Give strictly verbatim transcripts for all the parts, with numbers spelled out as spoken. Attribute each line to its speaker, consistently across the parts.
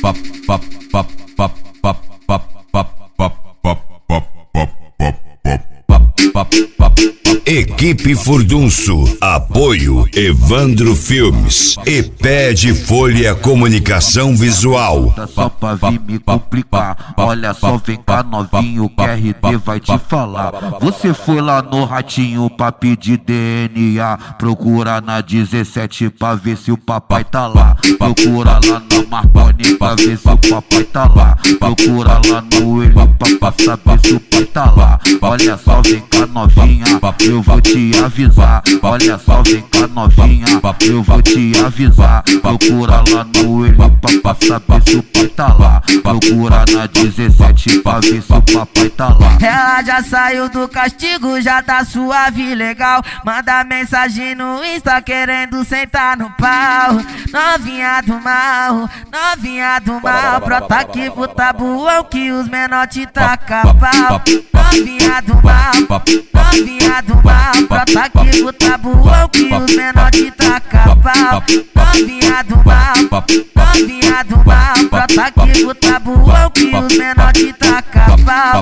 Speaker 1: Equipe Furdunço, apoio Evandro Filmes e Pede Folha Comunicação Visual.
Speaker 2: Só pra vir me complicar, olha só, vem cá novinho, que R D vai te falar. Você foi lá no Ratinho pra pedir D N A, procura na dezessete pra ver se o papai tá lá. Procura lá na Marconi pra ver se o papai tá lá. Procura lá no Elho pra saber se o pai tá lá. Olha só, vem cá novinha, eu vou te avisar. Olha só, vem cá novinha, eu vou te avisar. Procura lá no Elho pra saber se o pai tá lá. Procura na dezessete pra ver se o papai tá lá.
Speaker 3: Ela já saiu do castigo, já tá suave, legal. Manda mensagem no Insta querendo sentar no pau. Novinha do mal, novinha do mal, brota aqui pro tabuão que os menor te taca pau. Novinha do mal, novinha do mal, brota aqui pro tabuão que os menor te taca pau. Novinha do mal, novinha do mal, brota aqui pro tabuão que os menor te taca pau.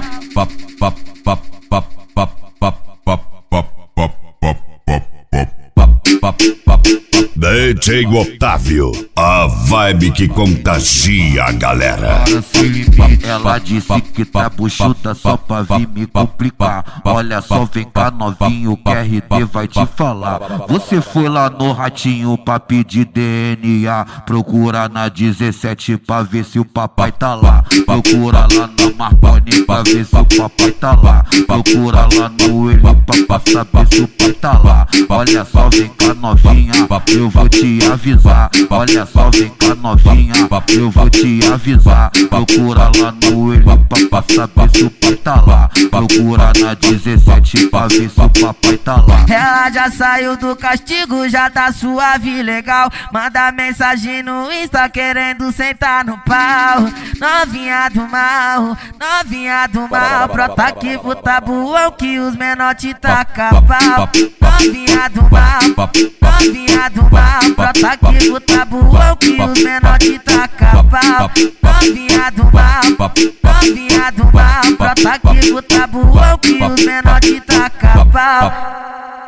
Speaker 1: D J Otávio, a vibe que contagia a galera.
Speaker 2: Ela disse que tá buchuda só pra vir me complicar. Olha só, vem cá novinho, que R D vai te falar. Você foi lá no Ratinho pra pedir D N A, procura na dezessete pra ver se o papai tá lá. Procura lá na Marconi pra ver se o papai tá lá. Procura lá no Elho pra saber se o pai tá lá. Olha só, vem cá novinha, eu vou te avisar. Olha só, vem cá novinha, eu vou te avisar. Procura lá no Elho pra saber se o pai tá lá. Procura na dezessete pra ver se o papai tá lá.
Speaker 3: Ela já saiu do castigo, já tá suave, legal. Manda mensagem no Insta querendo sentar no pau. Novinha do mal, novinha do mal, brota aqui pro tabuão que os menor te taca pau. Novinha do mal, novinha do mal, brota aqui pro tabuão que os menor te taca pau. Novinha do mal, novinha do mal, brota aqui pro tabuão que os menor te taca pau.